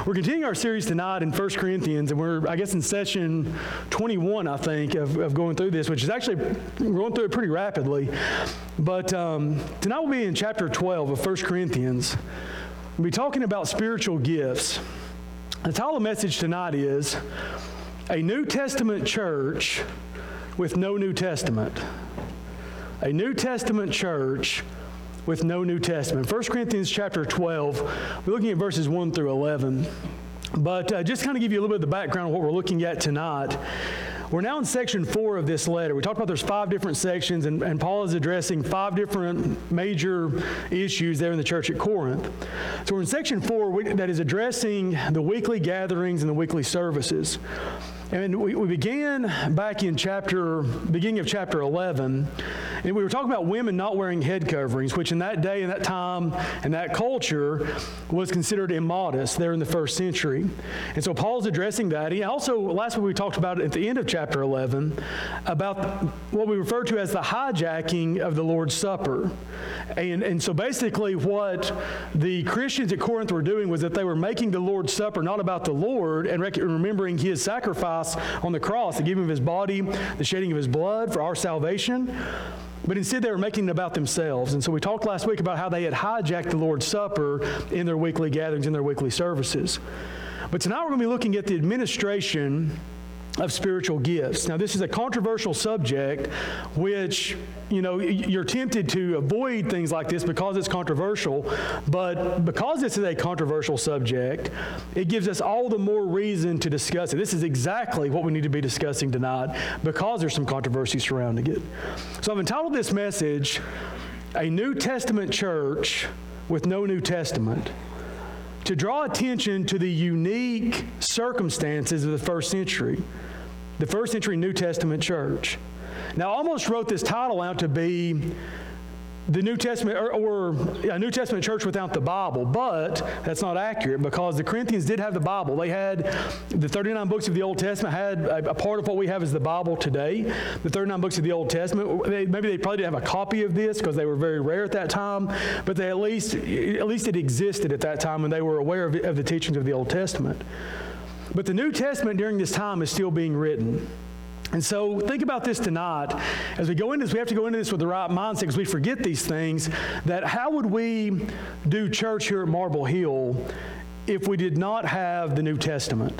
We're continuing our series tonight in 1 Corinthians, and we're, I guess, in session 21, I think, of going through this, which is actually, we're going through it pretty rapidly. But tonight we'll be in chapter 12 of 1 Corinthians. We'll be talking about spiritual gifts. The title of the message tonight is A New Testament Church with No New Testament. A New Testament church with no New Testament. 1 Corinthians chapter 12, we're looking at verses 1 through 11. But just kind of give you a little bit of the background of what we're looking at tonight. We're now in section 4 of this letter. We talked about there's 5 different sections, and Paul is addressing 5 different major issues there in the church at Corinth. So we're in section 4 that is addressing the weekly gatherings and the weekly services. And we began back in beginning of chapter 11, and we were talking about women not wearing head coverings, which in that day, in that time, and that culture was considered immodest there in the first century. And so Paul's addressing that. He also, last week we talked about at the end of chapter 11, about what we refer to as the hijacking of the Lord's Supper. And so basically what the Christians at Corinth were doing was that they were making the Lord's Supper not about the Lord and remembering His sacrifice on the cross, the giving of His body, the shedding of His blood for our salvation, but instead they were making it about themselves. And so we talked last week about how they had hijacked the Lord's Supper in their weekly gatherings, in their weekly services. But tonight we're going to be looking at the administration of spiritual gifts. Now, this is a controversial subject, which, you're tempted to avoid things like this because it's controversial, but because this is a controversial subject, it gives us all the more reason to discuss it. This is exactly what we need to be discussing tonight because there's some controversy surrounding it. So I've entitled this message, A New Testament Church with No New Testament, to draw attention to the unique circumstances of the first century New Testament church. Now, I almost wrote this title out to be the New Testament, or a New Testament church without the Bible, but that's not accurate because the Corinthians did have the Bible. They had the 39 books of the Old Testament, had a part of what we have is the Bible today. The 39 books of the Old Testament, maybe they probably didn't have a copy of this because they were very rare at that time, but at least it existed at that time and they were aware of the teachings of the Old Testament. But the New Testament during this time is still being written. And so think about this tonight. As we go into this, we have to go into this with the right mindset because we forget these things, that how would we do church here at Marble Hill if we did not have the New Testament?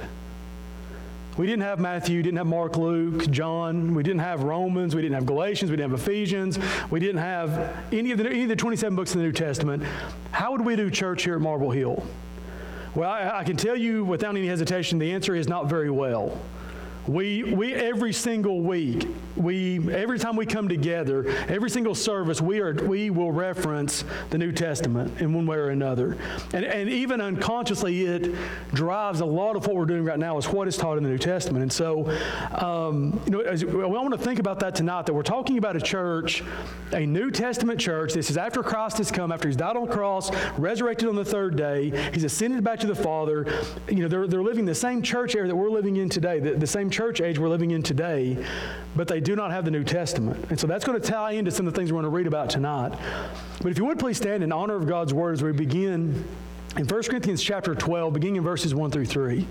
We didn't have Matthew, didn't have Mark, Luke, John. We didn't have Romans. We didn't have Galatians. We didn't have Ephesians. We didn't have any of the 27 books of the New Testament. How would we do church here at Marble Hill? Well, I can tell you without any hesitation, the answer is not very well. We every single week, every time we come together, every single service, we will reference the New Testament in one way or another. And even unconsciously, it drives a lot of what we're doing right now is what is taught in the New Testament. And so, I want to think about that tonight, that we're talking about a church, a New Testament church. This is after Christ has come, after He's died on the cross, resurrected on the third day. He's ascended back to the Father. They're living the same church era that we're living in today, the same church age we're living in today, but they do not have the New Testament. And so that's going to tie into some of the things we're going to read about tonight. But if you would please stand in honor of God's Word as we begin in 1 Corinthians chapter 12, beginning in verses 1 through 3.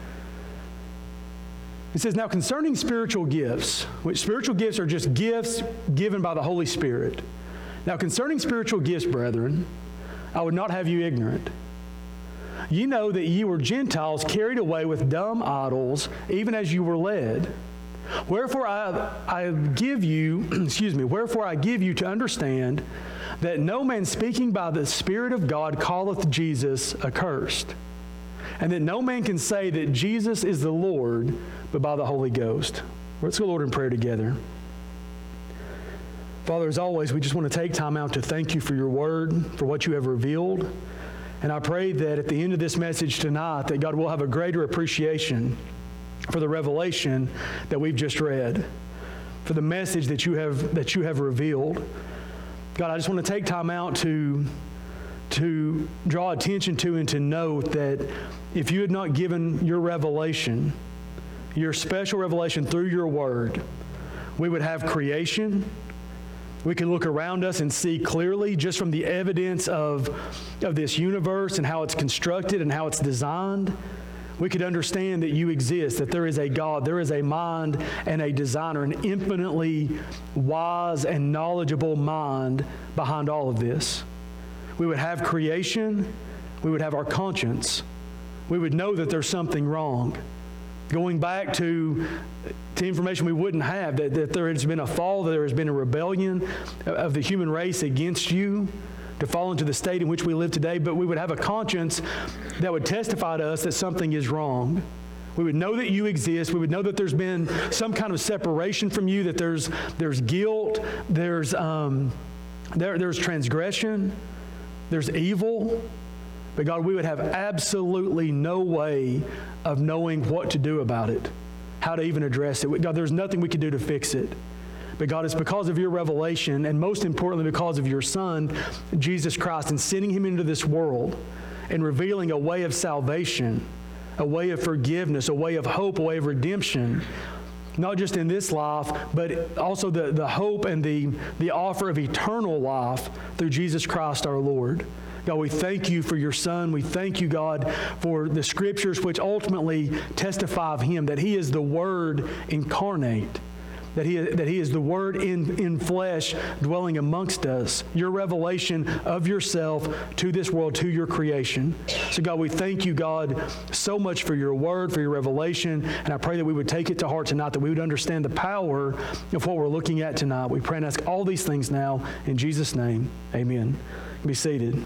It says, Now concerning spiritual gifts, which spiritual gifts are just gifts given by the Holy Spirit. Now concerning spiritual gifts, brethren, I would not have you ignorant. Ye know that ye were Gentiles carried away with dumb idols, even as you were led. Wherefore I give you, wherefore I give you to understand that no man speaking by the Spirit of God calleth Jesus accursed, and that no man can say that Jesus is the Lord, but by the Holy Ghost. Let's go, Lord, in prayer together. Father, as always, we just want to take time out to thank you for your word, for what you have revealed. And I pray that at the end of this message tonight, that God will have a greater appreciation for the revelation that we've just read, for the message that you have revealed. God, I just want to take time out to draw attention to and to note that if you had not given your revelation, your special revelation through your word, we would have creation, We can look around us and see clearly just from the evidence of this universe and how it's constructed and how it's designed. We could understand that you exist, that there is a God, there is a mind and a designer, an infinitely wise and knowledgeable mind behind all of this. We would have creation, we would have our conscience. We would know that there's something wrong. Going back to information we wouldn't have, that there has been a fall, that there has been a rebellion of the human race against you to fall into the state in which we live today, but we would have a conscience that would testify to us that something is wrong. We would know that you exist. We would know that there's been some kind of separation from you, that there's guilt, there's transgression, there's evil. But God, we would have absolutely no way of knowing what to do about it, how to even address it. God, there's nothing we could do to fix it. But God, it's because of your revelation, and most importantly, because of your Son, Jesus Christ, and sending him into this world and revealing a way of salvation, a way of forgiveness, a way of hope, a way of redemption, not just in this life, but also the hope and the offer of eternal life through Jesus Christ our Lord. God, we thank you for your Son. We thank you, God, for the Scriptures which ultimately testify of him, that he is the Word incarnate, that he is the Word in flesh dwelling amongst us, your revelation of yourself to this world, to your creation. So God, we thank you, God, so much for your Word, for your revelation, and I pray that we would take it to heart tonight, that we would understand the power of what we're looking at tonight. We pray and ask all these things now in Jesus' name. Amen. Be seated.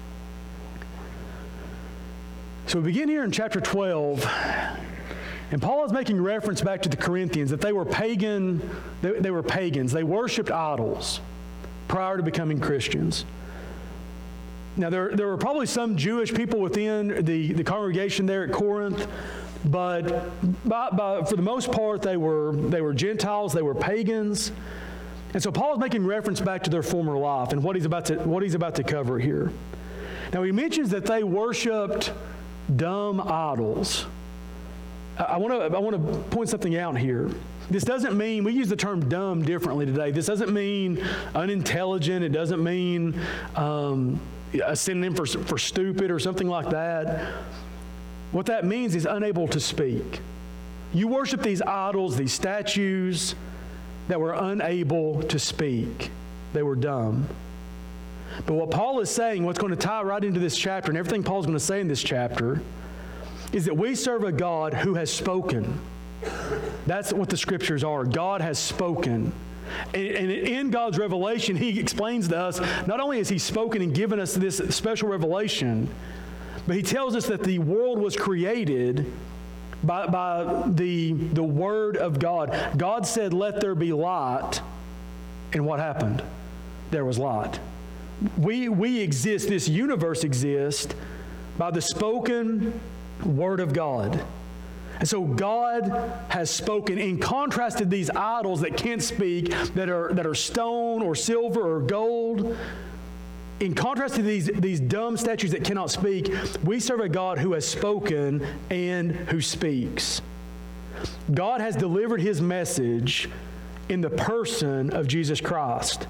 So we begin here in chapter 12, and Paul is making reference back to the Corinthians, that they were pagan, they were pagans. They worshiped idols prior to becoming Christians. Now, there were probably some Jewish people within the congregation there at Corinth, but for the most part, they were Gentiles, they were pagans. And so Paul is making reference back to their former life and what he's about to cover here. Now, he mentions that they worshiped dumb idols. I want to point something out here. This doesn't mean, we use the term dumb differently today. This doesn't mean unintelligent. It doesn't mean a synonym for stupid or something like that. What that means is unable to speak. You worship these idols, these statues that were unable to speak. They were dumb. But what Paul is saying, what's going to tie right into this chapter, and everything Paul's going to say in this chapter, is that we serve a God who has spoken. That's what the Scriptures are. God has spoken. And in God's revelation, he explains to us, not only has he spoken and given us this special revelation, but he tells us that the world was created by the Word of God. God said, "Let there be light," and what happened? There was light. We exist, this universe exists by the spoken Word of God. And so God has spoken, in contrast to these idols that can't speak, that are stone or silver or gold. In contrast to these dumb statues that cannot speak, we serve a God who has spoken and who speaks. God has delivered his message in the person of Jesus Christ.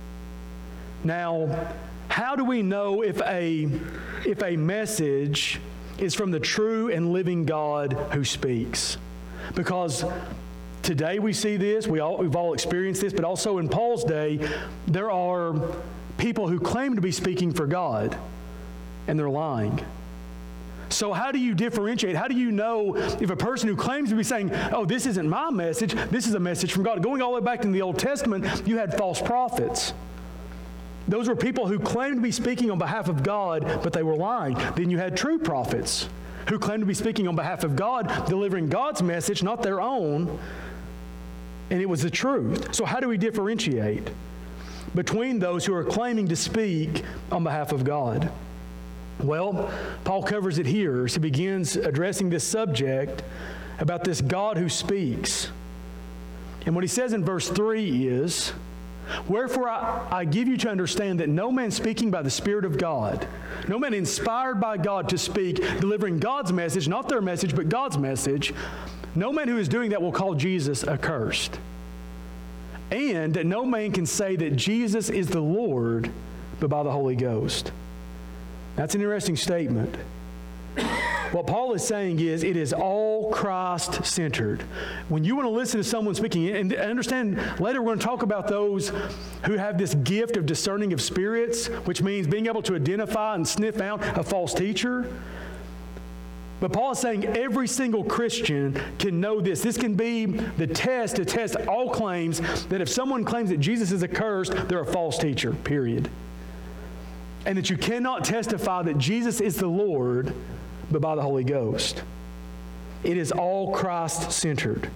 Now, how do we know if a message is from the true and living God who speaks? Because today we see this, we've all experienced this, but also in Paul's day, there are people who claim to be speaking for God, and they're lying. So how do you differentiate? How do you know if a person who claims to be saying, "Oh, this isn't my message, this is a message from God"? Going all the way back in the Old Testament, you had false prophets. Those were people who claimed to be speaking on behalf of God, but they were lying. Then you had true prophets who claimed to be speaking on behalf of God, delivering God's message, not their own, and it was the truth. So how do we differentiate between those who are claiming to speak on behalf of God? Well, Paul covers it here as he begins addressing this subject about this God who speaks. And what he says in verse 3 is, "Wherefore I give you to understand that no man speaking by the Spirit of God, no man inspired by God to speak, delivering God's message, not their message, but God's message, no man who is doing that will call Jesus accursed." and that no man can say that Jesus is the Lord but by the Holy Ghost. That's an interesting statement. What Paul is saying is it is all Christ-centered. When you want to listen to someone speaking, and understand later we're going to talk about those who have this gift of discerning of spirits, which means being able to identify and sniff out a false teacher. But Paul is saying every single Christian can know this. This can be the test to test all claims that if someone claims that Jesus is accursed, they're a false teacher, period. And that you cannot testify that Jesus is the Lord but by the Holy Ghost. It is all Christ-centered.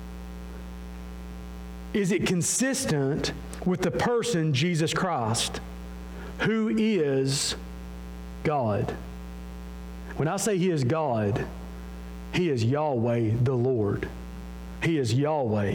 Is it consistent with the person Jesus Christ, who is God? When I say He is God, He is Yahweh the Lord. He is Yahweh.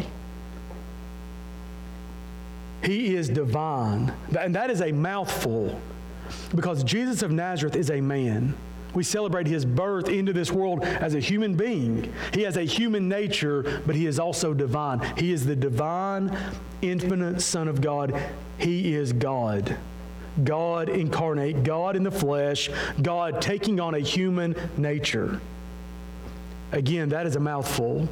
He is divine. And that is a mouthful, because Jesus of Nazareth is a man. We celebrate His birth into this world as a human being. He has a human nature, but He is also divine. He is the divine, infinite Son of God. He is God. God incarnate, God in the flesh, God taking on a human nature. Again, that is a mouthful.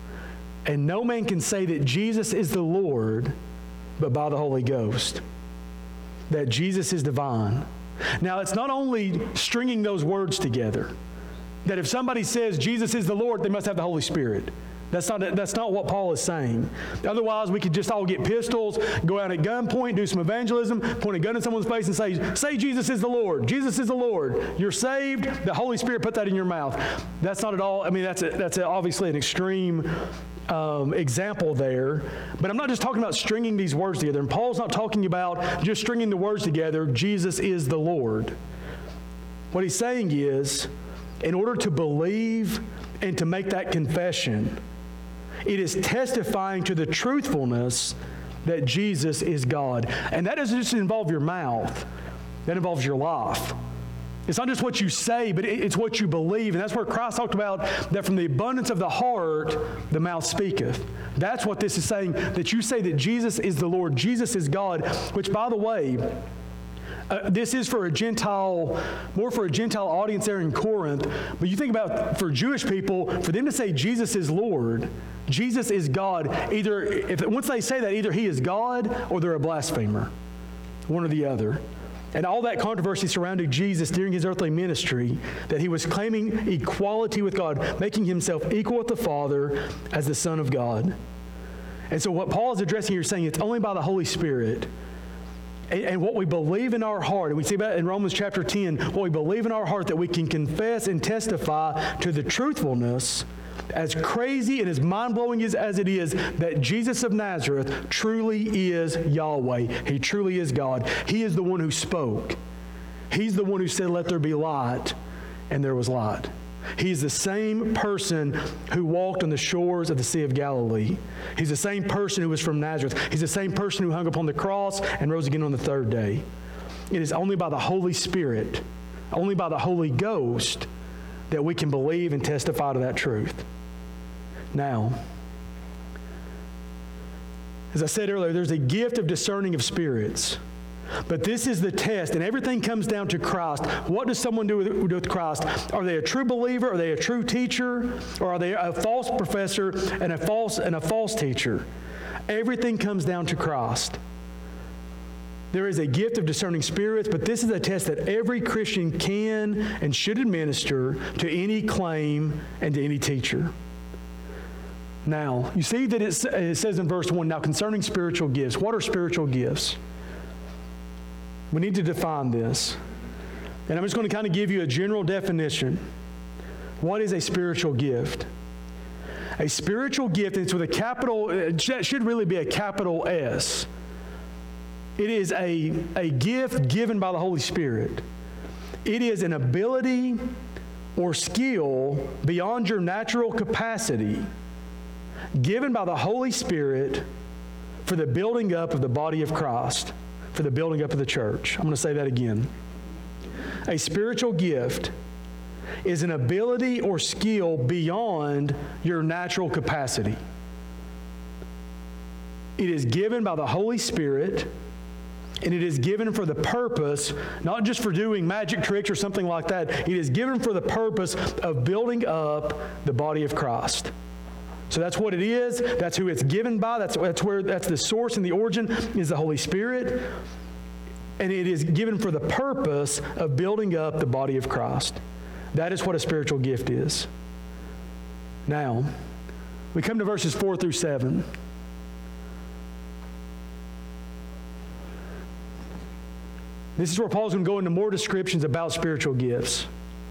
And no man can say that Jesus is the Lord but by the Holy Ghost. That Jesus is divine. Now, it's not only stringing those words together, that if somebody says Jesus is the Lord, they must have the Holy Spirit. That's not what Paul is saying. Otherwise, we could just all get pistols, go out at gunpoint, do some evangelism, point a gun in someone's face and say Jesus is the Lord. Jesus is the Lord. You're saved. The Holy Spirit put that in your mouth. That's not at all. I mean, that's obviously an extreme example there. But I'm not just talking about stringing these words together. And Paul's not talking about just stringing the words together, Jesus is the Lord. What he's saying is, in order to believe and to make that confession, it is testifying to the truthfulness that Jesus is God. And that doesn't just involve your mouth. That involves your life. It's not just what you say, but it's what you believe. And that's where Christ talked about that from the abundance of the heart, the mouth speaketh. That's what this is saying, that you say that Jesus is the Lord, Jesus is God, which, by the way, this is for a Gentile, more for a Gentile audience there in Corinth. But you think about for Jewish people, for them to say Jesus is Lord, Jesus is God, once they say that, either He is God or they're a blasphemer, one or the other. And all that controversy surrounding Jesus during His earthly ministry, that He was claiming equality with God, making Himself equal with the Father as the Son of God. And so what Paul is addressing here is saying it's only by the Holy Spirit and what we believe in our heart, and we see about in Romans chapter 10, what we believe in our heart, that we can confess and testify to the truthfulness, as crazy and as mind-blowing as it is, that Jesus of Nazareth truly is Yahweh. He truly is God. He is the one who spoke. He's the one who said, "Let there be light," and there was light. He's the same person who walked on the shores of the Sea of Galilee. He's the same person who was from Nazareth. He's the same person who hung upon the cross and rose again on the third day. It is only by the Holy Spirit, only by the Holy Ghost, that we can believe and testify to that truth. Now, as I said earlier, there's a gift of discerning of spirits. But this is the test, and everything comes down to Christ. What does someone do with Christ? Are they a true believer? Are they a true teacher? Or are they a false professor and a false teacher? Everything comes down to Christ. There is a gift of discerning spirits, but this is a test that every Christian can and should administer to any claim and to any teacher. Now, you see that it says in verse 1, now concerning spiritual gifts. What are spiritual gifts? We need to define this. And I'm just going to kind of give you a general definition. What is a spiritual gift? A spiritual gift, and it's with a capital, it should really be a capital S. It is a gift given by the Holy Spirit. It is an ability or skill beyond your natural capacity, given by the Holy Spirit for the building up of the body of Christ, for the building up of the church. I'm going to say that again. A spiritual gift is an ability or skill beyond your natural capacity. It is given by the Holy Spirit, and it is given for the purpose, not just for doing magic tricks or something like that. It is given for the purpose of building up the body of Christ. So that's what it is. That's who it's given by. That's the source and the origin is the Holy Spirit. And it is given for the purpose of building up the body of Christ. That is what a spiritual gift is. Now, we come to verses 4 through 7. This is where Paul's going to go into more descriptions about spiritual gifts.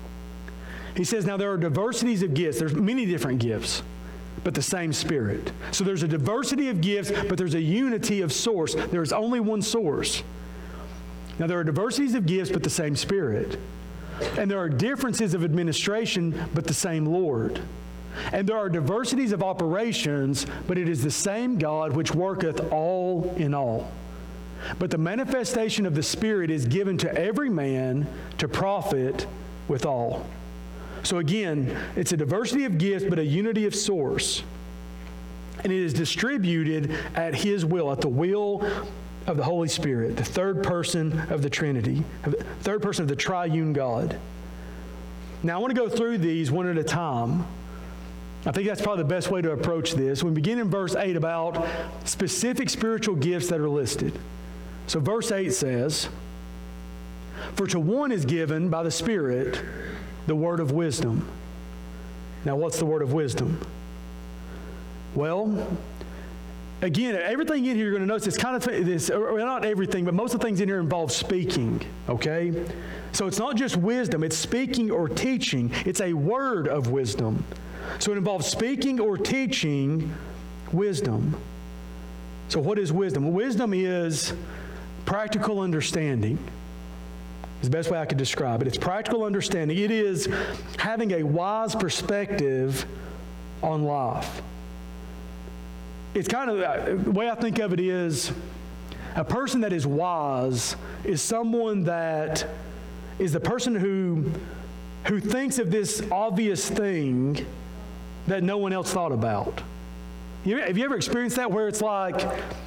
He says, now there are diversities of gifts. There's many different gifts, but the same Spirit. So there's a diversity of gifts, but there's a unity of source. There's only one source. Now there are diversities of gifts, but the same Spirit. And there are differences of administration, but the same Lord. And there are diversities of operations, but it is the same God which worketh all in all. But the manifestation of the Spirit is given to every man to profit withal. So again, it's a diversity of gifts, but a unity of source. And it is distributed at His will, at the will of the Holy Spirit, the third person of the Trinity, the third person of the triune God. Now I want to go through these one at a time. I think that's probably the best way to approach this. We begin in verse 8 about specific spiritual gifts that are listed. So verse 8 says, for to one is given by the Spirit the word of wisdom. Now what's the word of wisdom? Well, again, everything in here you're going to notice it's kind of this, or not everything, but most of the things in here involve speaking, okay? So it's not just wisdom, it's speaking or teaching. It's a word of wisdom. So it involves speaking or teaching wisdom. So what is wisdom? Wisdom is practical understanding. Is the best way I could describe it. It's practical understanding. It is having a wise perspective on life. It's kind of, the way I think of it is, a person that is wise is someone that is the person who thinks of this obvious thing that no one else thought about. Have you ever experienced that where it's like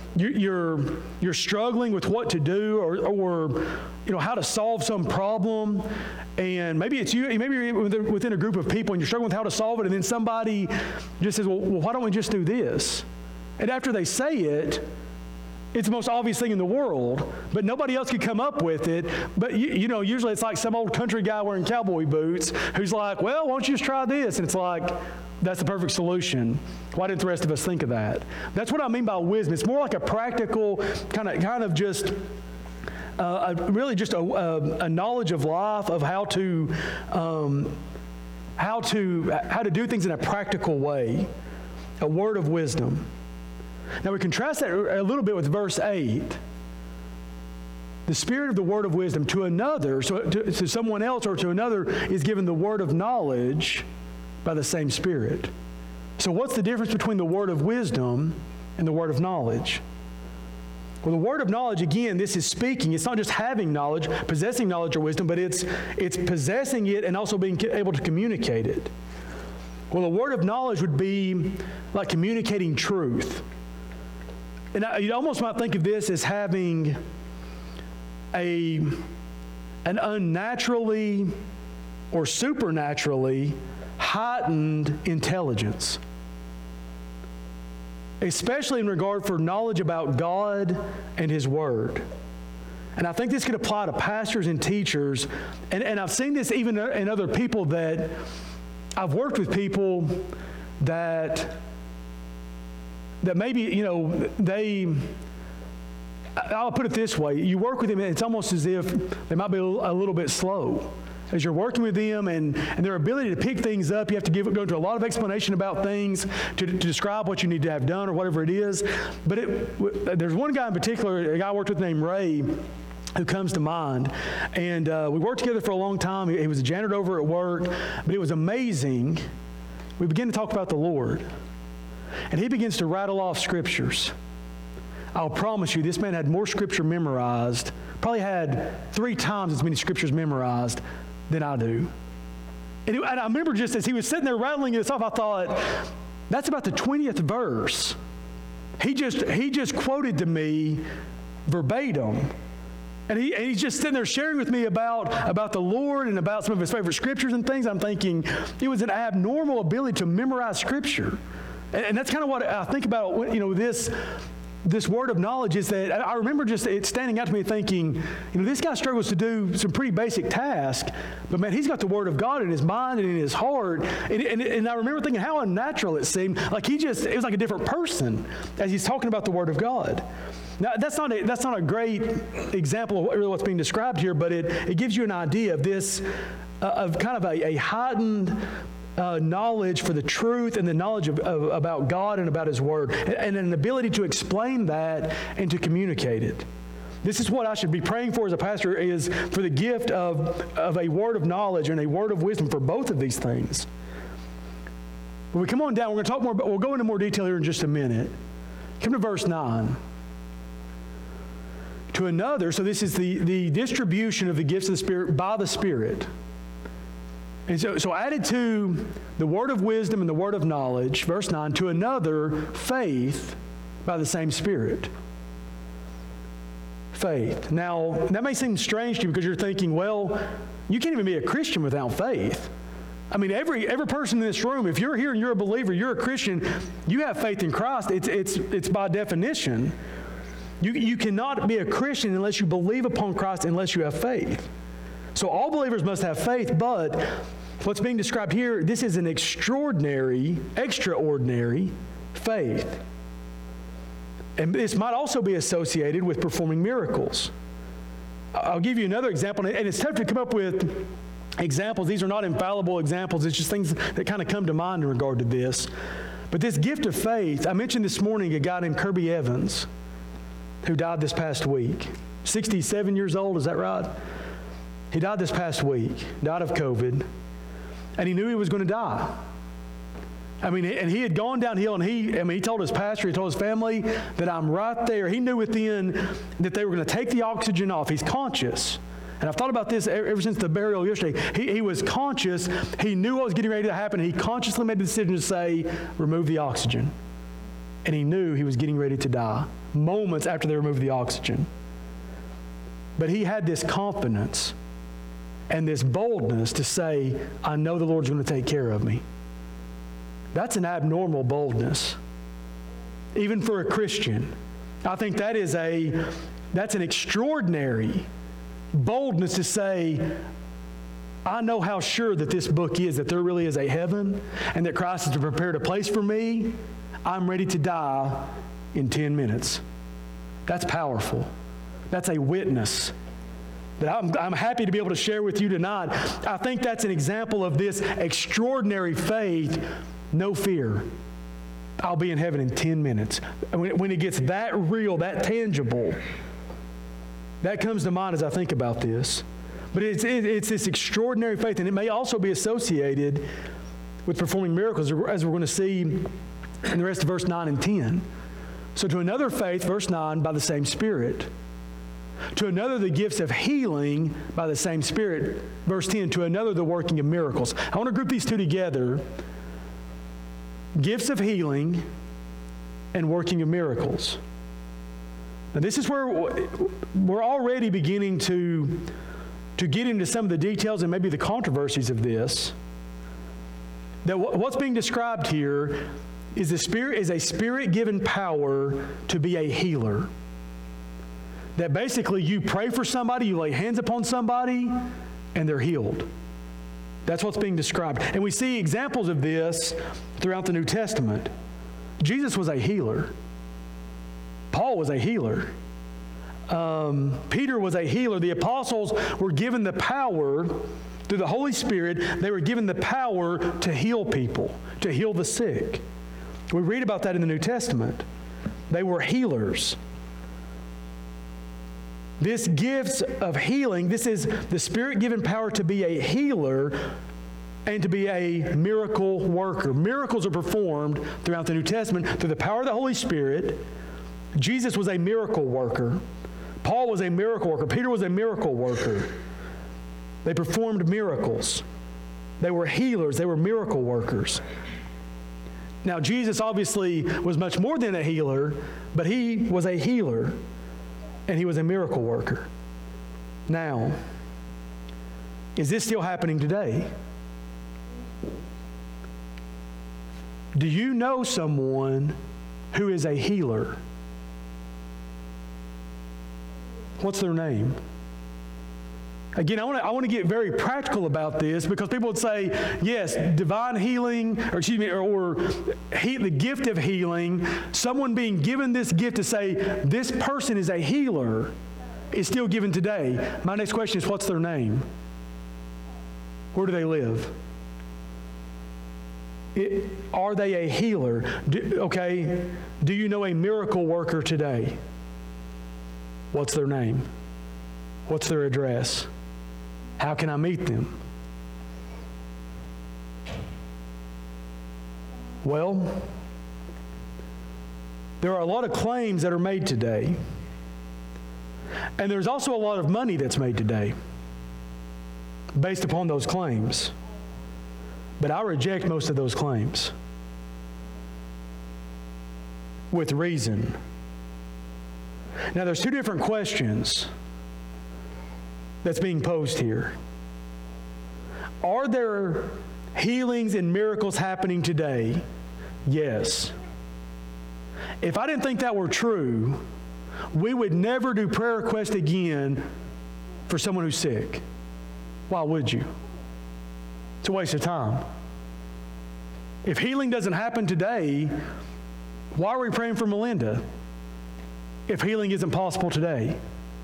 you're struggling with what to do or how to solve some problem, and maybe it's you, maybe you're within a group of people and you're struggling with how to solve it, and then somebody just says, well, why don't we just do this? And after they say it, it's the most obvious thing in the world, but nobody else could come up with it. But usually it's like some old country guy wearing cowboy boots who's like, well, why don't you just try this? And it's like, that's the perfect solution. Why didn't the rest of us think of that? That's what I mean by wisdom. It's more like a practical kind of just really just a knowledge of life, of how to do things in a practical way. A word of wisdom. Now we contrast that a little bit with verse 8. The Spirit of the word of wisdom to another, so to someone else or to another, is given the word of knowledge by the same Spirit. So what's the difference between the word of wisdom and the word of knowledge? Well, the word of knowledge, again, this is speaking. It's not just having knowledge, possessing knowledge or wisdom, but it's possessing it and also being able to communicate it. Well, the word of knowledge would be like communicating truth. And you almost might think of this as having an unnaturally or supernaturally heightened intelligence, especially in regard for knowledge about God and His Word. And I think this could apply to pastors and teachers, and I've seen this even in other people that I've worked with people that maybe, I'll put it this way. You work with them, and it's almost as if they might be a little bit slow. As you're working with them and their ability to pick things up, you have to go into a lot of explanation about things to describe what you need to have done or whatever it is. But there's one guy in particular, a guy I worked with named Ray, who comes to mind. And we worked together for a long time. He was a janitor over at work. But it was amazing. We began to talk about the Lord. And he begins to rattle off scriptures. I'll promise you, this man had more scripture memorized, probably had 3 times as many scriptures memorized than I do. And I remember just as he was sitting there rattling this off, I thought, that's about the 20th verse He just quoted to me verbatim. And he's just sitting there sharing with me about the Lord and about some of his favorite scriptures and things. I'm thinking it was an abnormal ability to memorize scripture. And that's kind of what I think about, this word of knowledge, is that I remember just it standing out to me thinking, this guy struggles to do some pretty basic tasks, but man, he's got the word of God in his mind and in his heart. And I remember thinking how unnatural it seemed. Like it was like a different person as he's talking about the word of God. Now, that's not a great example of really what's being described here, but it gives you an idea of this, of kind of a heightened knowledge for the truth and the knowledge about God and about His Word, and an ability to explain that and to communicate it. This is what I should be praying for as a pastor, is for the gift of a word of knowledge and a word of wisdom for both of these things. When we come on down, we're going to talk more, but we'll go into more detail here in just a minute. Come to verse 9. To another, so this is the distribution of the gifts of the Spirit by the Spirit. And so added to the word of wisdom and the word of knowledge, verse 9, to another, faith by the same Spirit. Faith. Now, that may seem strange to you because you're thinking, well, you can't even be a Christian without faith. I mean, every person in this room, if you're here and you're a believer, you're a Christian, you have faith in Christ. It's by definition. You cannot be a Christian unless you believe upon Christ, unless you have faith. So all believers must have faith, but what's being described here, this is an extraordinary faith. And this might also be associated with performing miracles. I'll give you another example, and it's tough to come up with examples. These are not infallible examples. It's just things that kind of come to mind in regard to this. But this gift of faith, I mentioned this morning a guy named Kirby Evans who died this past week. 67 years old, is that right? He died this past week, died of COVID, and he knew he was going to die. I mean, and he had gone downhill, and he told his pastor, he told his family that I'm right there. He knew within that they were going to take the oxygen off. He's conscious. And I've thought about this ever since the burial yesterday. He was conscious. He knew what was getting ready to happen. He consciously made the decision to say, remove the oxygen. And he knew he was getting ready to die moments after they removed the oxygen. But he had this confidence and this boldness to say, I know the Lord's going to take care of me. That's an abnormal boldness, even for a Christian. I think that's an extraordinary boldness to say, I know how sure that this book is, that there really is a heaven and that Christ has prepared a place for me. I'm ready to die in 10 minutes. That's powerful. That's a witness that I'm happy to be able to share with you tonight. I think that's an example of this extraordinary faith, no fear. I'll be in heaven in 10 minutes. When it gets that real, that tangible, that comes to mind as I think about this. But it's this extraordinary faith, and it may also be associated with performing miracles, as we're going to see in the rest of verse 9 and 10. So to another faith, verse 9, by the same Spirit. To another, the gifts of healing by the same Spirit. Verse 10, to another, the working of miracles. I want to group these two together. Gifts of healing and working of miracles. Now, this is where we're already beginning to get into some of the details and maybe the controversies of this. That what's being described here is a Spirit-given power to be a healer. That basically you pray for somebody, you lay hands upon somebody, and they're healed. That's what's being described. And we see examples of this throughout the New Testament. Jesus was a healer. Paul was a healer. Peter was a healer. The apostles were given the power through the Holy Spirit. They were given the power to heal people, to heal the sick. We read about that in the New Testament. They were healers. This gifts of healing, this is the Spirit-given power to be a healer and to be a miracle worker. Miracles are performed throughout the New Testament through the power of the Holy Spirit. Jesus was a miracle worker. Paul was a miracle worker. Peter was a miracle worker. They performed miracles. They were healers. They were miracle workers. Now, Jesus obviously was much more than a healer, but he was a healer, and he was a miracle worker. Now, is this still happening today? Do you know someone who is a healer? What's their name? Again, I want to get very practical about this, because people would say, yes, divine healing, or the gift of healing, someone being given this gift to say, this person is a healer, is still given today. My next question is, what's their name? Where do they live? Are they a healer? Do you know a miracle worker today? What's their name? What's their address? How can I meet them? Well, there are a lot of claims that are made today. And there's also a lot of money that's made today based upon those claims. But I reject most of those claims with reason. Now, there's two different questions that's being posed here. Are there healings and miracles happening today? Yes. If I didn't think that were true, we would never do prayer request again for someone who's sick. Why would you? It's a waste of time. If healing doesn't happen today, why are we praying for Melinda if healing isn't possible today?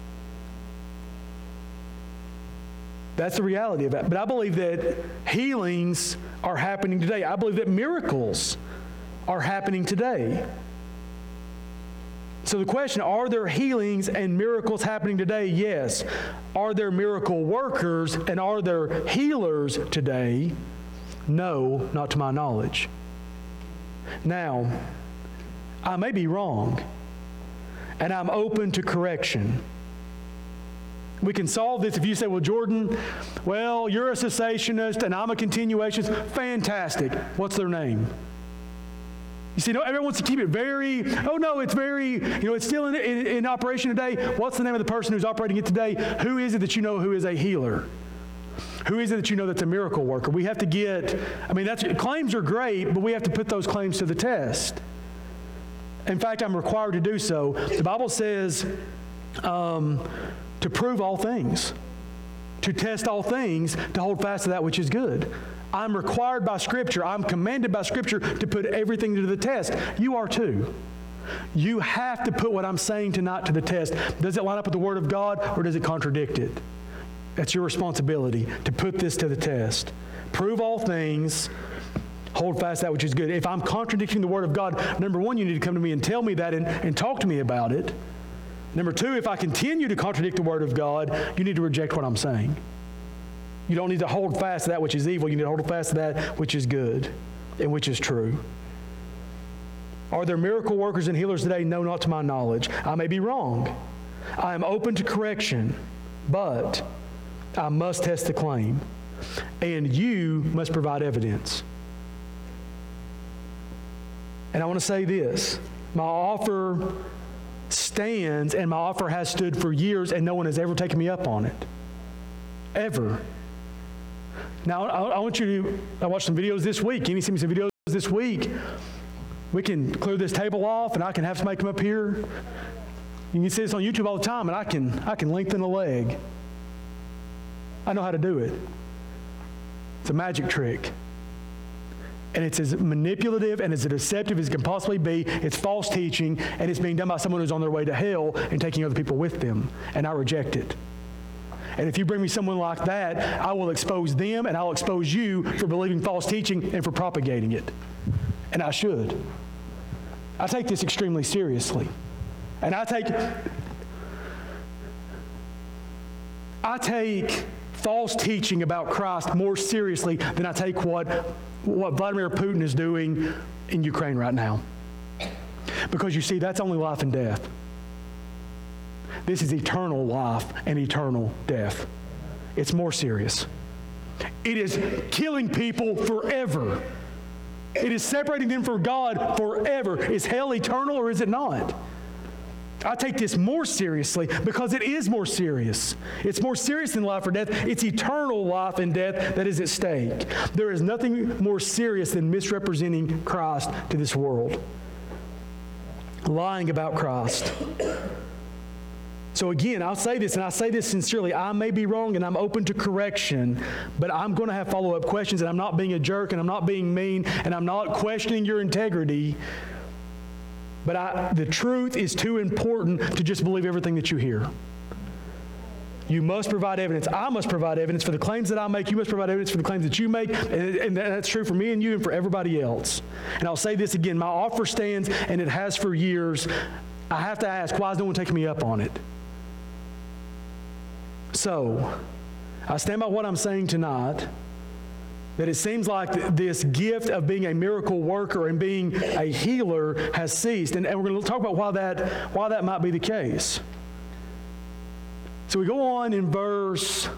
That's the reality of it. But I believe that healings are happening today. I believe that miracles are happening today. So the question, are there healings and miracles happening today? Yes. Are there miracle workers and are there healers today? No, not to my knowledge. Now, I may be wrong, and I'm open to correction. We can solve this if you say, well, Jordan, well, you're a cessationist and I'm a continuationist. Fantastic. What's their name? You see, everyone wants to keep it very, it's very, it's still in operation today. What's the name of the person who's operating it today? Who is it that you know who is a healer? Who is it that you know that's a miracle worker? We have to claims are great, but we have to put those claims to the test. In fact, I'm required to do so. The Bible says, to prove all things, to test all things, to hold fast to that which is good. I'm required by Scripture, I'm commanded by Scripture to put everything to the test. You are too. You have to put what I'm saying tonight to the test. Does it line up with the Word of God, or does it contradict it? That's your responsibility, to put this to the test. Prove all things, hold fast that which is good. If I'm contradicting the Word of God, number one, you need to come to me and tell me that and talk to me about it. Number two, if I continue to contradict the Word of God, you need to reject what I'm saying. You don't need to hold fast to that which is evil. You need to hold fast to that which is good and which is true. Are there miracle workers and healers today? No, not to my knowledge. I may be wrong. I am open to correction, but I must test the claim, and you must provide evidence. And I want to say this. My offer stands, and my offer has stood for years, and no one has ever taken me up on it. Ever. Now, I watched some videos this week. Can you see me some videos this week? We can clear this table off, and I can have somebody come up here. You can see this on YouTube all the time, and I can lengthen a leg. I know how to do it. It's a magic trick. And it's as manipulative and as deceptive as it can possibly be. It's false teaching, and it's being done by someone who's on their way to hell and taking other people with them. And I reject it. And if you bring me someone like that, I will expose them, and I'll expose you for believing false teaching and for propagating it. And I should. I take this extremely seriously. And I take false teaching about Christ more seriously than I take what Vladimir Putin is doing in Ukraine right now. Because you see, that's only life and death. This is eternal life and eternal death. It's more serious. It is killing people forever. It is separating them from God forever. Is hell eternal or is it not? I take this more seriously because it is more serious. It's more serious than life or death. It's eternal life and death that is at stake. There is nothing more serious than misrepresenting Christ to this world. Lying about Christ. So again, I'll say this, and I say this sincerely. I may be wrong, and I'm open to correction, but I'm going to have follow-up questions, and I'm not being a jerk, and I'm not being mean, and I'm not questioning your integrity. But the truth is too important to just believe everything that you hear. You must provide evidence. I must provide evidence for the claims that I make. You must provide evidence for the claims that you make. And that's true for me and you and for everybody else. And I'll say this again. My offer stands, and it has for years. I have to ask, why is no one taking me up on it? So, I stand by what I'm saying tonight, that it seems like this gift of being a miracle worker and being a healer has ceased. And we're going to talk about why that might be the case. So we go on in verse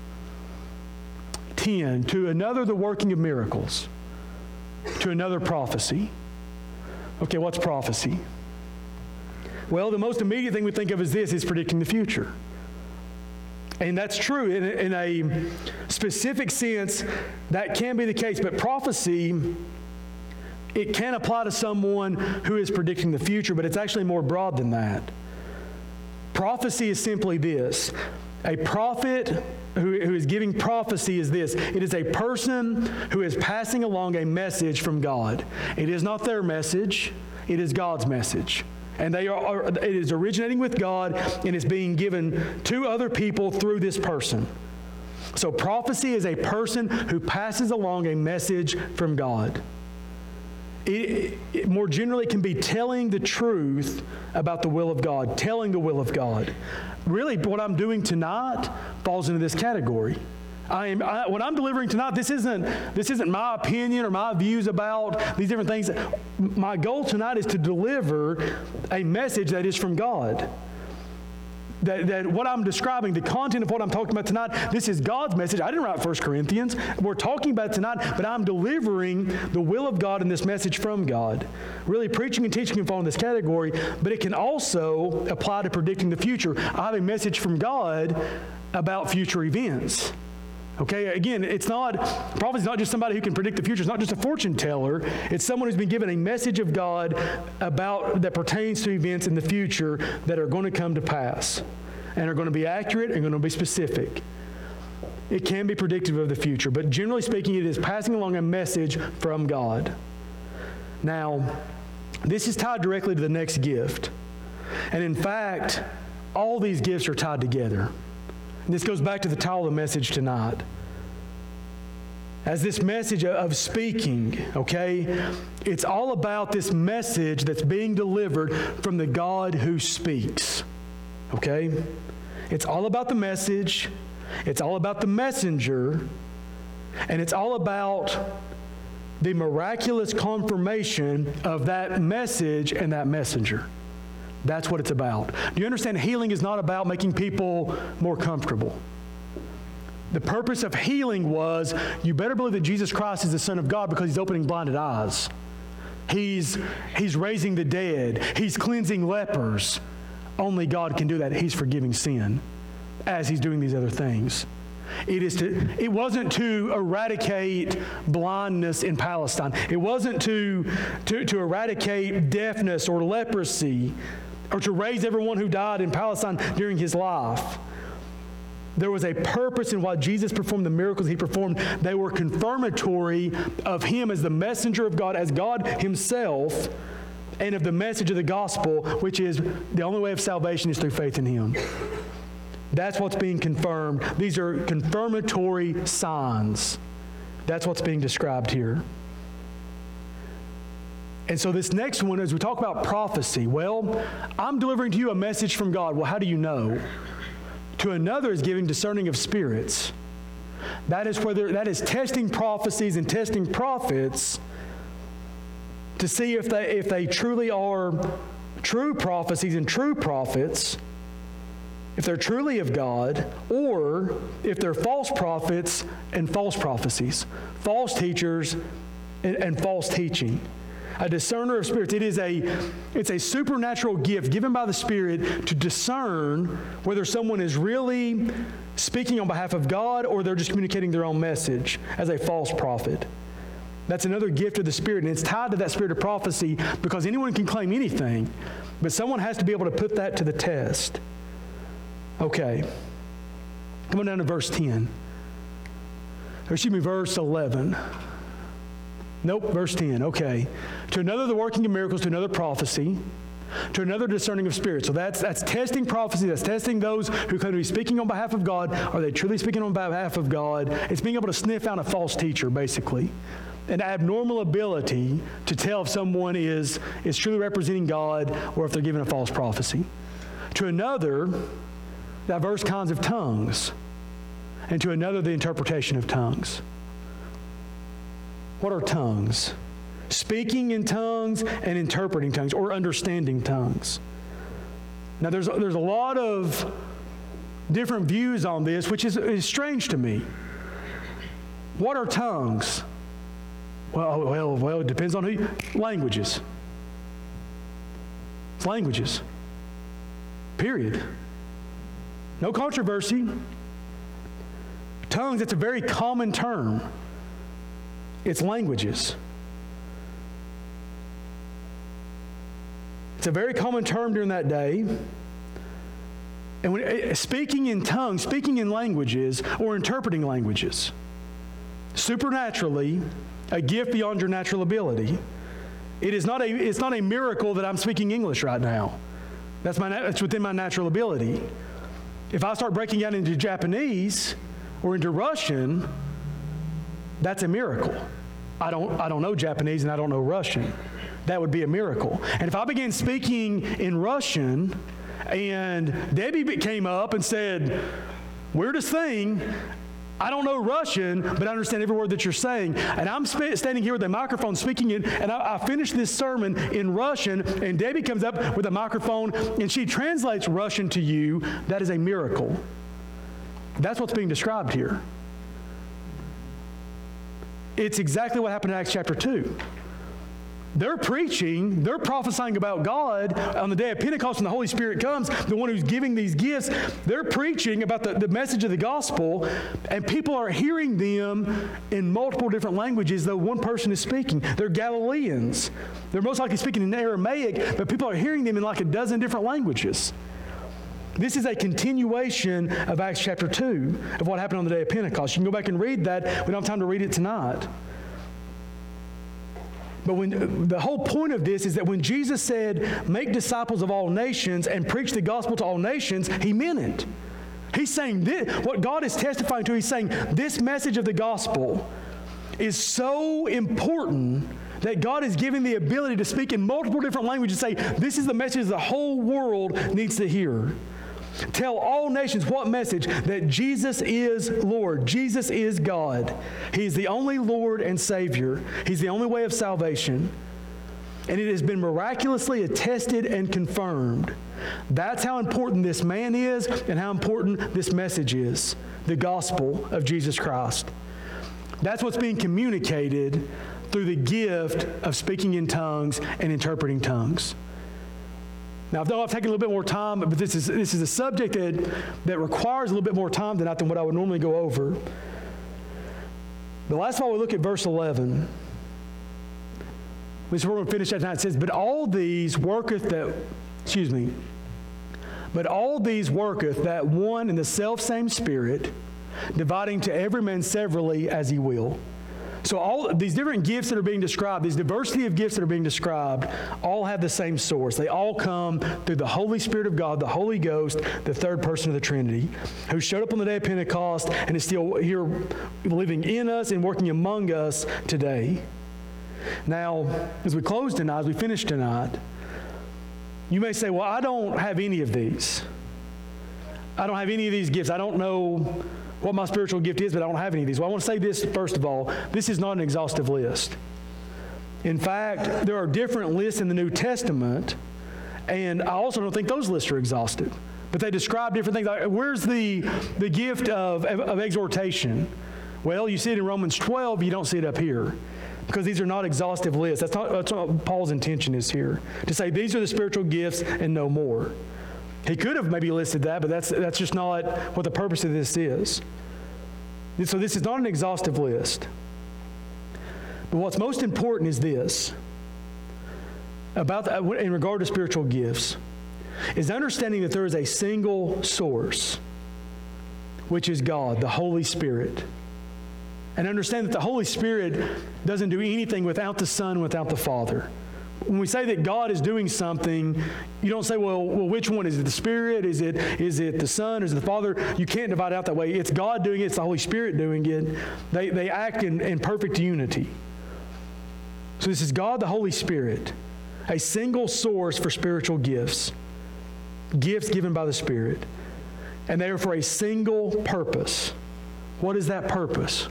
10, to another the working of miracles, to another prophecy. Okay, what's prophecy? Well, the most immediate thing we think of is this, is predicting the future. And that's true in a specific sense. That can be the case, but prophecy, it can apply to someone who is predicting the future, but it's actually more broad than that. Prophecy is simply this. A prophet who is giving prophecy is this. It is a person who is passing along a message from God. It is not their message. It is God's message. And it is originating with God, and it's being given to other people through this person. So prophecy is a person who passes along a message from God. It more generally can be telling the truth about the will of God, telling the will of God. Really, what I'm doing tonight falls into this category. What I'm delivering tonight, this isn't my opinion or my views about these different things. My goal tonight is to deliver a message that is from God. That what I'm describing, the content of what I'm talking about tonight, this is God's message. I didn't write 1 Corinthians. We're talking about it tonight, but I'm delivering the will of God in this message from God. Really, preaching and teaching can fall in this category, but it can also apply to predicting the future. I have a message from God about future events. Okay, again, prophecy is not just somebody who can predict the future. It's not just a fortune teller. It's someone who's been given a message of God that pertains to events in the future that are going to come to pass and are going to be accurate and going to be specific. It can be predictive of the future, but generally speaking, it is passing along a message from God. Now, this is tied directly to the next gift. And in fact, all these gifts are tied together. And this goes back to the title of the message tonight. As this message of speaking, okay, it's all about this message that's being delivered from the God who speaks, okay? It's all about the message, it's all about the messenger, and it's all about the miraculous confirmation of that message and that messenger. That's what it's about. Do you understand? Healing is not about making people more comfortable. The purpose of healing was, you better believe that Jesus Christ is the Son of God because He's opening blinded eyes. He's raising the dead. He's cleansing lepers. Only God can do that. He's forgiving sin as He's doing these other things. It wasn't to eradicate blindness in Palestine. It wasn't to eradicate deafness or leprosy, or to raise everyone who died in Palestine during His life. There was a purpose in why Jesus performed the miracles He performed. They were confirmatory of Him as the messenger of God, as God Himself, and of the message of the gospel, which is the only way of salvation is through faith in Him. That's what's being confirmed. These are confirmatory signs. That's what's being described here. And so this next one, as we talk about prophecy, well, I'm delivering to you a message from God. Well, how do you know? To another is giving discerning of spirits. That is testing prophecies and testing prophets to see if they truly are true prophecies and true prophets, if they're truly of God, or if they're false prophets and false prophecies, false teachers and false teaching. A discerner of spirits. It's a supernatural gift given by the Spirit to discern whether someone is really speaking on behalf of God or they're just communicating their own message as a false prophet. That's another gift of the Spirit, and it's tied to that spirit of prophecy because anyone can claim anything, but someone has to be able to put that to the test. Okay. Come on down to verse 10. Or excuse me, verse 11. Nope, verse 10. Okay. To another, the working of miracles, to another, prophecy, to another, discerning of spirits. So that's testing prophecy. That's testing those who claim to be speaking on behalf of God. Are they truly speaking on behalf of God? It's being able to sniff out a false teacher, basically. An abnormal ability to tell if someone is truly representing God or if they're giving a false prophecy. To another, diverse kinds of tongues. And to another, the interpretation of tongues. What are tongues? Speaking in tongues and interpreting tongues, or understanding tongues. Now, there's a lot of different views on this, which is strange to me. What are tongues? Well, it depends on who. Languages. It's languages. Period. No controversy. Tongues, it's a very common term. It's languages. It's a very common term during that day. And when speaking in tongues, speaking in languages, or interpreting languages, supernaturally, a gift beyond your natural ability. It's not a miracle that I'm speaking English right now. That's within my natural ability. If I start breaking out into Japanese or into Russian, that's a miracle. I don't know Japanese and I don't know Russian. That would be a miracle. And if I began speaking in Russian and Debbie came up and said, weirdest thing, I don't know Russian, but I understand every word that you're saying. And I'm standing here with a microphone speaking it, and I finish this sermon in Russian, and Debbie comes up with a microphone, and she translates Russian to you. That is a miracle. That's what's being described here. It's exactly what happened in Acts chapter 2. They're preaching, they're prophesying about God on the day of Pentecost when the Holy Spirit comes, the one who's giving these gifts. They're preaching about the message of the gospel, and people are hearing them in multiple different languages, though one person is speaking. They're Galileans. They're most likely speaking in Aramaic, but people are hearing them in like a dozen different languages. This is a continuation of Acts chapter 2 of what happened on the day of Pentecost. You can go back and read that. We don't have time to read it tonight. But when the whole point of this is that when Jesus said, make disciples of all nations and preach the gospel to all nations, he meant it. He's saying this, what God is testifying to, he's saying this message of the gospel is so important that God is giving the ability to speak in multiple different languages and say, this is the message the whole world needs to hear. Tell all nations what message? That Jesus is Lord. Jesus is God. He's the only Lord and Savior. He's the only way of salvation. And it has been miraculously attested and confirmed. That's how important this man is and how important this message is. The gospel of Jesus Christ. That's what's being communicated through the gift of speaking in tongues and interpreting tongues. Now, I know I've taken a little bit more time, but this is a subject that requires a little bit more time than what I would normally go over. But last of all, we look at verse 11. Which we're going to finish that tonight. It says, but all these worketh that one and the selfsame Spirit, dividing to every man severally as he will. So all these different gifts that are being described, these diversity of gifts that are being described, all have the same source. They all come through the Holy Spirit of God, the Holy Ghost, the third person of the Trinity, who showed up on the day of Pentecost and is still here living in us and working among us today. Now, as we close tonight, as we finish tonight, you may say, well, I don't have any of these. I don't have any of these gifts. I don't know what my spiritual gift is, but I don't have any of these. Well, I want to say this first of all. This is not an exhaustive list. In fact, there are different lists in the New Testament, and I also don't think those lists are exhaustive. But they describe different things. Like, where's the gift of exhortation? Well, you see it in Romans 12. You don't see it up here. because these are not exhaustive lists. That's what Paul's intention is here, to say these are the spiritual gifts and no more. He could have maybe listed that, but that's just not what the purpose of this is. So this is not an exhaustive list. But what's most important is this, in regard to spiritual gifts, is understanding that there is a single source, which is God, the Holy Spirit. And understand that the Holy Spirit doesn't do anything without the Son, without the Father. When we say that God is doing something, you don't say, well, which one? Is it the Spirit? Is it the Son? Is it the Father? You can't divide it out that way. It's God doing it. It's the Holy Spirit doing it. They act in perfect unity. So this is God, the Holy Spirit, a single source for spiritual gifts, gifts given by the Spirit. And they are for a single purpose. What is that purpose?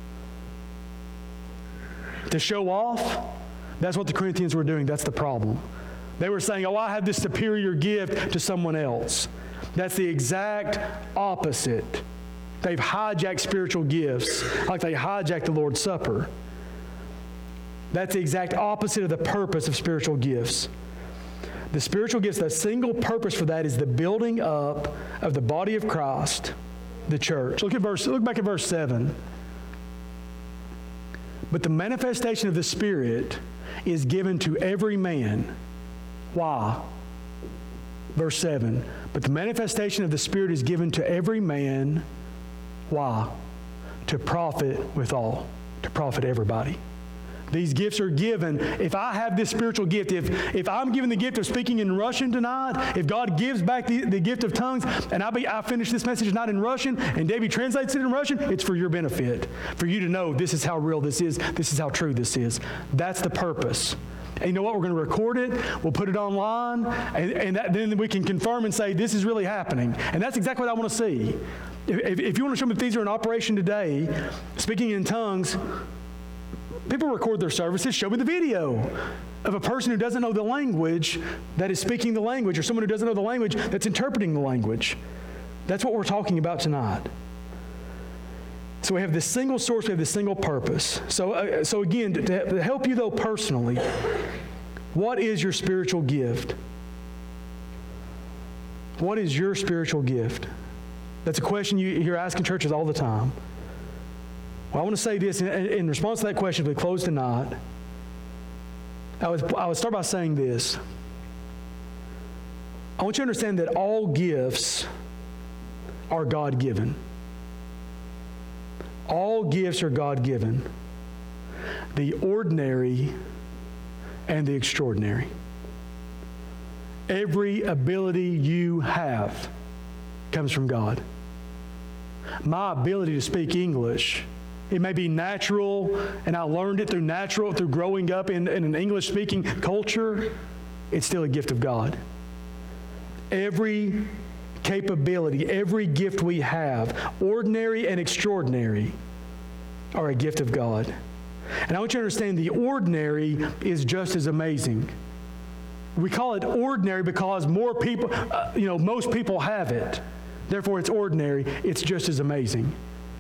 To show off? That's what the Corinthians were doing. That's the problem. They were saying, I have this superior gift to someone else. That's the exact opposite. They've hijacked spiritual gifts like they hijacked the Lord's Supper. That's the exact opposite of the purpose of spiritual gifts. The spiritual gifts, the single purpose for that is the building up of the body of Christ, the church. Look back at verse 7. But the manifestation of the Spirit is given to every man. Why? Verse 7. But the manifestation of the Spirit is given to every man. Why? To profit withal. To profit everybody. These gifts are given. If I have this spiritual gift, if I'm given the gift of speaking in Russian tonight, if God gives back the gift of tongues, and I finish this message tonight in Russian, and Debbie translates it in Russian, it's for your benefit, for you to know this is how real this is how true this is. That's the purpose. And you know what? We're going to record it. We'll put it online, and then we can confirm and say this is really happening. And that's exactly what I want to see. If you want to show me that these are in operation today, speaking in tongues, people record their services. Show me the video of a person who doesn't know the language that is speaking the language, or someone who doesn't know the language that's interpreting the language. That's what we're talking about tonight. So we have this single source, we have this single purpose. So again, to help you though personally, what is your spiritual gift? What is your spiritual gift? That's a question you hear asked in churches all the time. Well, I want to say this in response to that question as we close tonight. I would start by saying this. I want you to understand that all gifts are God-given. All gifts are God-given. The ordinary and the extraordinary. Every ability you have comes from God. My ability to speak English, it may be natural, and I learned it through growing up in an English-speaking culture. It's still a gift of God. Every capability, every gift we have, ordinary and extraordinary, are a gift of God. And I want you to understand the ordinary is just as amazing. We call it ordinary because more people, most people have it. Therefore, it's ordinary. It's just as amazing.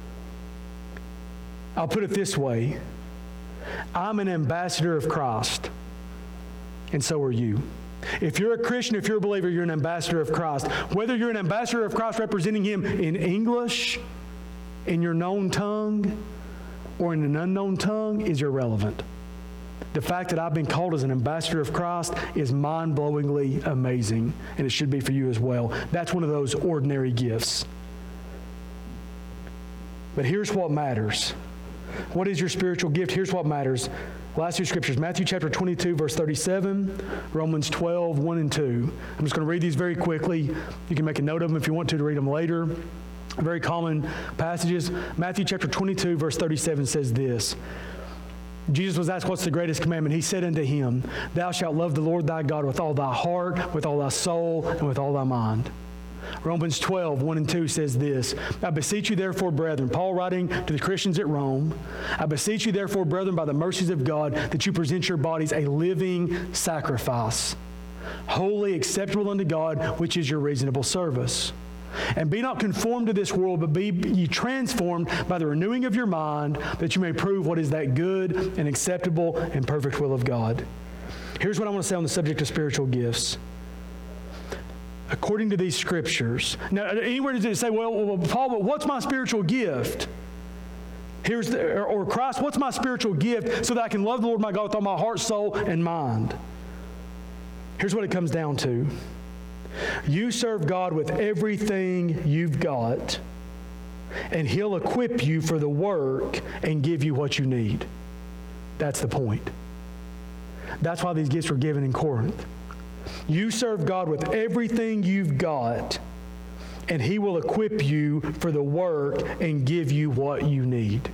I'll put it this way. I'm an ambassador of Christ, and so are you. If you're a Christian, if you're a believer, you're an ambassador of Christ. Whether you're an ambassador of Christ representing Him in English, in your known tongue, or in an unknown tongue is irrelevant. The fact that I've been called as an ambassador of Christ is mind-blowingly amazing, and it should be for you as well. That's one of those ordinary gifts. But here's what matters. What is your spiritual gift? Here's what matters. Last two scriptures, Matthew chapter 22, verse 37, Romans 12, 1 and 2. I'm just going to read these very quickly. You can make a note of them if you want to read them later. Very common passages. Matthew chapter 22, verse 37 says this. Jesus was asked, what's the greatest commandment? He said unto him, thou shalt love the Lord thy God with all thy heart, with all thy soul, and with all thy mind. Romans 12, 1 and 2 says this, I beseech you therefore, brethren, Paul writing to the Christians at Rome, I beseech you therefore, brethren, by the mercies of God, that you present your bodies a living sacrifice, wholly acceptable unto God, which is your reasonable service. And be not conformed to this world, but be ye transformed by the renewing of your mind, that you may prove what is that good and acceptable and perfect will of God. Here's what I want to say on the subject of spiritual gifts. According to these scriptures, now anywhere does it say, well, Paul, but what's my spiritual gift? Or Christ, what's my spiritual gift so that I can love the Lord my God with all my heart, soul, and mind? Here's what it comes down to. You serve God with everything you've got, and He'll equip you for the work and give you what you need. That's the point. That's why these gifts were given in Corinth. You serve God with everything you've got, and He will equip you for the work and give you what you need.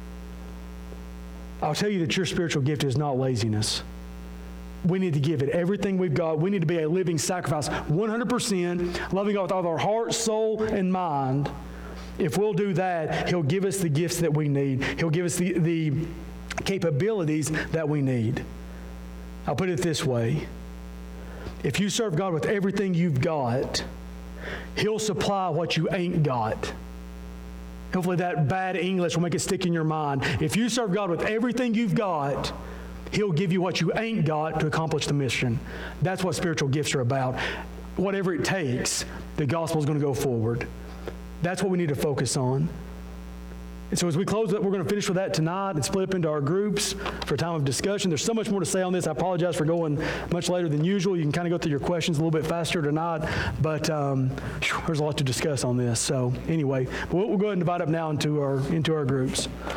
I'll tell you that your spiritual gift is not laziness. We need to give it everything we've got. We need to be a living sacrifice, 100%, loving God with all our heart, soul, and mind. If we'll do that, He'll give us the gifts that we need. He'll give us the capabilities that we need. I'll put it this way. If you serve God with everything you've got, He'll supply what you ain't got. Hopefully that bad English will make it stick in your mind. If you serve God with everything you've got, He'll give you what you ain't got to accomplish the mission. That's what spiritual gifts are about. Whatever it takes, the gospel is going to go forward. That's what we need to focus on. And so as we close up, we're going to finish with that tonight and split up into our groups for a time of discussion. There's so much more to say on this. I apologize for going much later than usual. You can kind of go through your questions a little bit faster tonight, but there's a lot to discuss on this. So anyway, we'll go ahead and divide up now into our groups.